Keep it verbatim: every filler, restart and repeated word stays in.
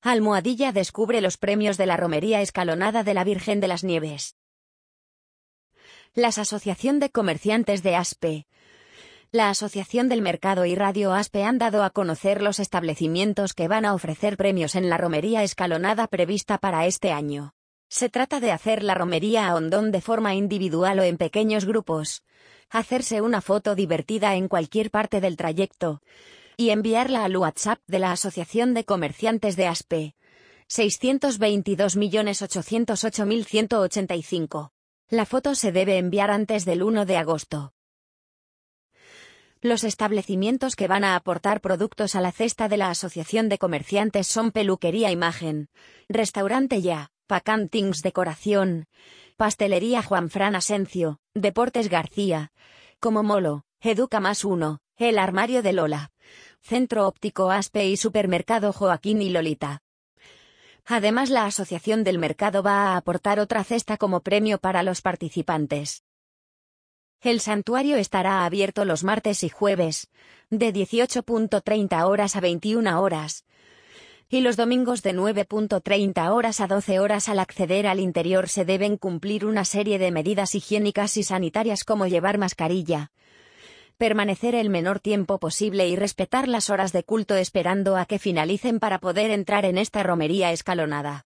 Almohadilla descubre los premios de la Romería Escalonada de la Virgen de las Nieves. La Asociación de Comerciantes de Aspe. La Asociación del Mercado y Radio Aspe han dado a conocer los establecimientos que van a ofrecer premios en la Romería Escalonada prevista para este año. Se trata de hacer la romería a hondón de forma individual o en pequeños grupos, hacerse una foto divertida en cualquier parte del trayecto y enviarla al WhatsApp de la Asociación de Comerciantes de Aspe, seiscientos veintidós millones ochocientos ocho mil ciento ochenta y cinco. La foto se debe enviar antes del uno de agosto. Los establecimientos que van a aportar productos a la cesta de la Asociación de Comerciantes son Peluquería Imagen, Restaurante Ya, Pacantings Decoración, Pastelería Juan Fran Asencio, Deportes García, Como Molo, Educa Más Uno, El Armario de Lola, Centro Óptico Aspe y Supermercado Joaquín y Lolita. Además, la Asociación del Mercado va a aportar otra cesta como premio para los participantes. El santuario estará abierto los martes y jueves, de dieciocho treinta horas a veintiuna horas, y los domingos de nueve treinta horas a doce horas. Al acceder al interior se deben cumplir una serie de medidas higiénicas y sanitarias como llevar mascarilla, permanecer el menor tiempo posible y respetar las horas de culto esperando a que finalicen para poder entrar en esta romería escalonada.